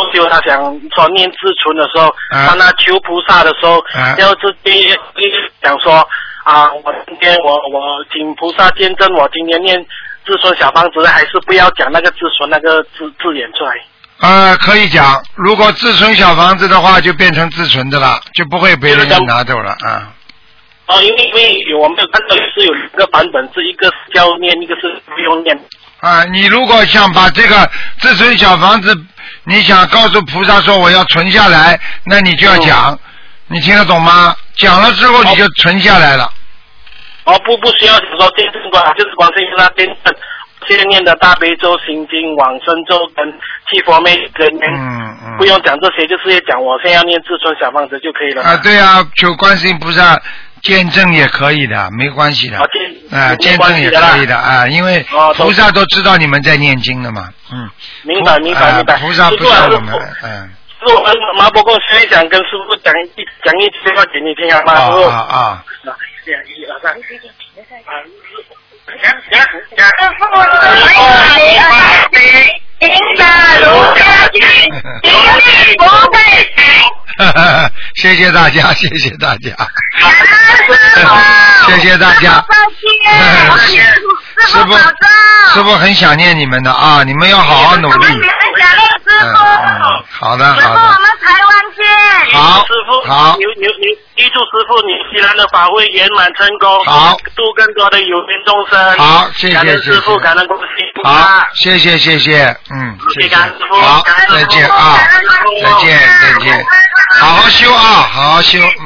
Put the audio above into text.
修，他想说念自存的时候，当他求菩萨的时候，要直接讲说我今天我请菩萨见证，我今天念自存小房子，还是不要讲那个自存那个字眼出来。 可以讲，如果自存小房子的话，就变成自存的了，就不会被人家拿走了啊。 因为我们看到是有2个版本，是一个是要念，一个是不用念。 你如果想把这个自存小房子，你想告诉菩萨说我要存下来，那你就要讲，你听得懂吗？讲了之后你就存下来了。 不需要说见证观，就是观世音菩萨见证。现在念的大悲咒、心经、往生咒跟七佛灭跟不用讲这些，就直接讲我现在要念自存小房子就可以了。 对啊，求观世音菩萨见证也可以的，没关系的。见证也可以的因为菩萨都知道你们在念经的嘛。 明白。 菩萨不知道我们。 师傅，麻婆公现在想跟师傅讲一句话给你听好吗？师傅。1、2、3。师傅，你的儒家经，一定不会改。 谢谢大家，谢谢大家，谢谢大家。师傅很想念你们的你们要好好努力。好的。 师傅，我们台湾见。 好， 师傅， 好。 预祝师傅纽西兰的法会圆满成功。 好， 度更多的有缘众生。 好，谢谢。 感恩师傅，感恩观世音菩萨。 好，谢谢。谢谢。好，再见。好好修。